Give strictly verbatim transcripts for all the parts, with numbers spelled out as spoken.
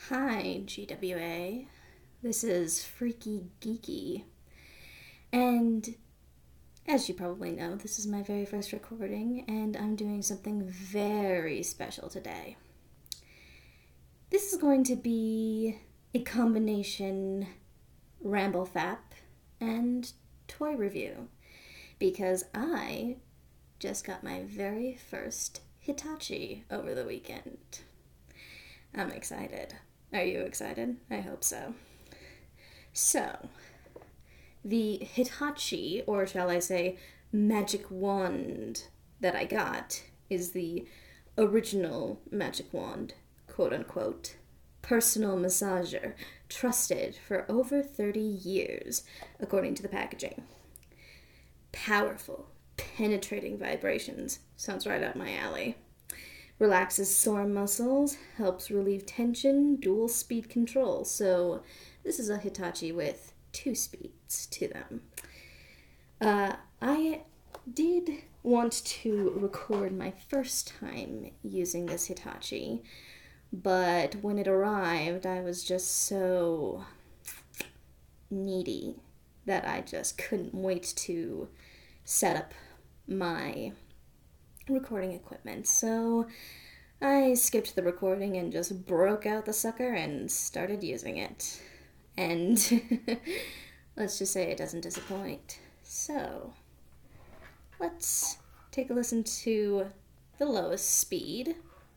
Hi, G W A. This is Freaky Geeky. And as you probably know, this is my very first recording, and I'm doing something very special today. This is going to be a combination ramble fap and toy review, because I just got my very first Hitachi over the weekend. I'm excited. Are you excited? I hope so. So, the Hitachi, or shall I say, magic wand that I got is the original magic wand, quote unquote, personal massager, trusted for over thirty years, according to the packaging. Powerful, penetrating vibrations. Sounds right up my alley. Relaxes sore muscles, helps relieve tension, dual speed control. So this is a Hitachi with two speeds to them. Uh, I did want to record my first time using this Hitachi, but when it arrived, I was just so needy that I just couldn't wait to set up my recording equipment. So I skipped the recording and just broke out the sucker and started using it. And let's just say it doesn't disappoint. So let's take a listen to the lowest speed.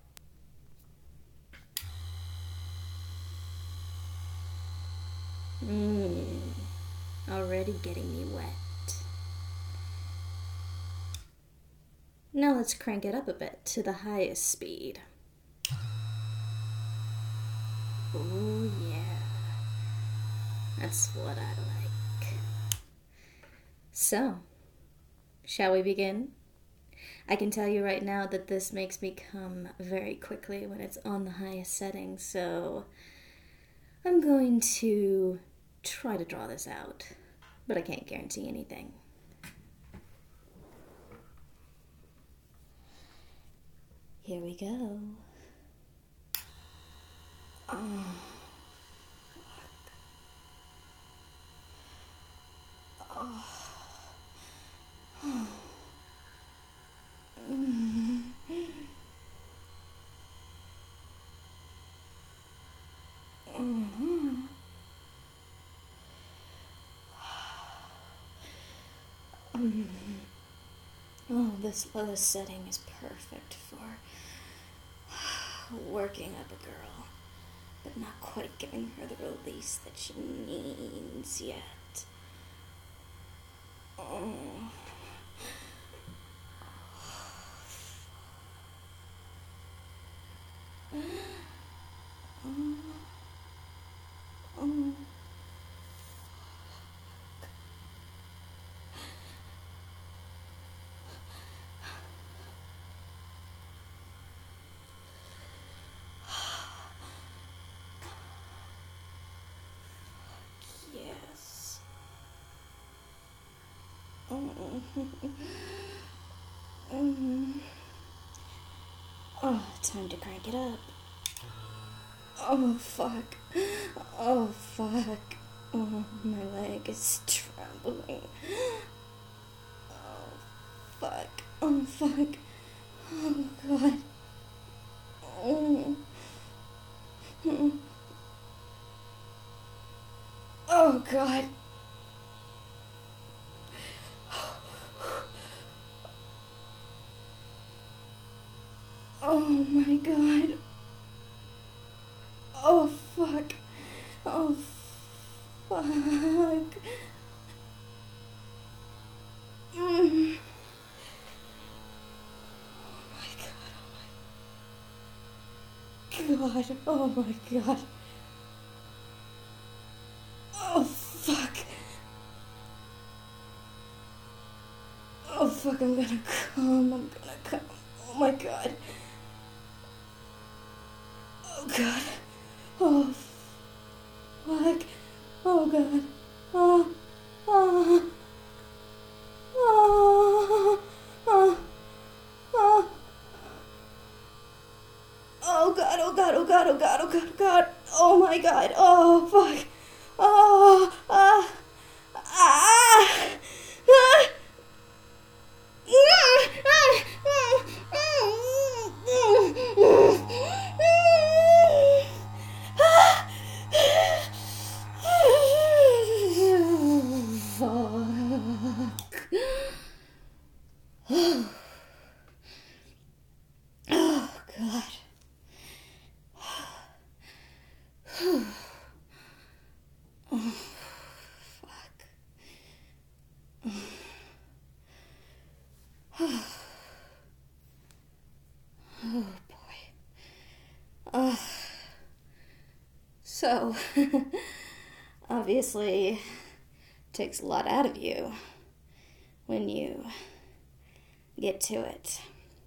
Mmm, already getting me wet. Now let's crank it up a bit to the highest speed. Oh yeah, that's what I like. So, shall we begin? I can tell you right now that this makes me come very quickly when it's on the highest setting, so I'm going to try to draw this out, but I can't guarantee anything. Here we go. Oh. Oh. Oh. Mm. Mm-hmm. Mm. Oh, this lowest setting is perfect for working up a girl, but not quite giving her the release that she needs yet. Oh. Oh. Oh. Yes. Oh. Mm. Oh, time to crank it up. Oh, fuck. Oh, fuck. Oh, my leg is trembling. Oh, fuck. Oh, fuck. Oh, God. Oh. Oh, God. Oh, my God. Oh, fuck. Oh, fuck. Mm. God, oh my God. Oh, fuck. Oh, fuck, I'm gonna come, I'm gonna come. Oh my God. Oh, God. Oh, fuck. Oh, God. Oh, oh, oh, oh, oh. Oh, God, oh, God, oh, God, oh, God, oh, God, oh, God. Oh my god. Oh, fuck. Oh, ah, ah, ah. Oh, God. Oh, fuck. Oh, boy. Uh, so, obviously, takes a lot out of you when you get to it.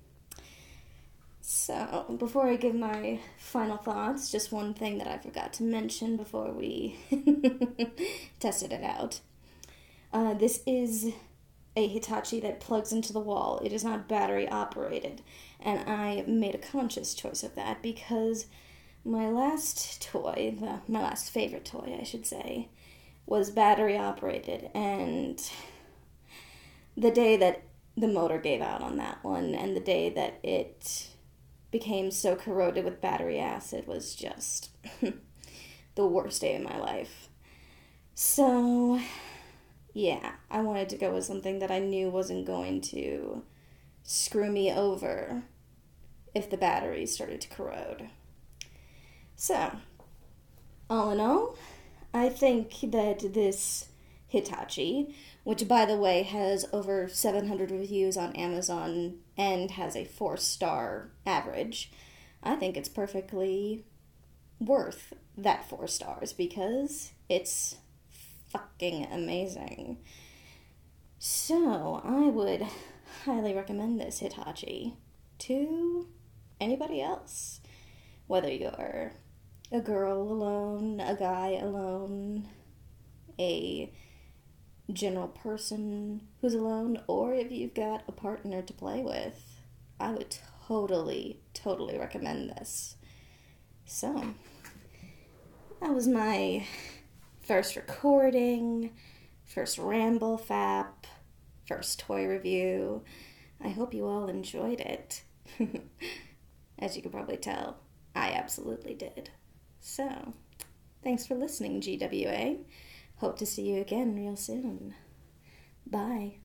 So, before I give my final thoughts, just one thing that I forgot to mention before we tested it out. Uh, this is a Hitachi that plugs into the wall. It is not battery operated. And I made a conscious choice of that because my last toy, the, my last favorite toy, I should say, was battery operated. And the day that the motor gave out on that one and the day that it became so corroded with battery acid was just the worst day of my life. So, yeah, I wanted to go with something that I knew wasn't going to screw me over if the batteries started to corrode. So, all in all, I think that this Hitachi, which by the way has over seven hundred reviews on Amazon and has a four star average, I think it's perfectly worth that four stars because it's fucking amazing. So, I would highly recommend this Hitachi to anybody else. Whether you're a girl alone, a guy alone, a general person who's alone, or if you've got a partner to play with, I would totally, totally recommend this. So, that was my first recording, first ramble fap, first toy review. I hope you all enjoyed it. As you can probably tell, I absolutely did. So, thanks for listening, G W A. Hope to see you again real soon. Bye.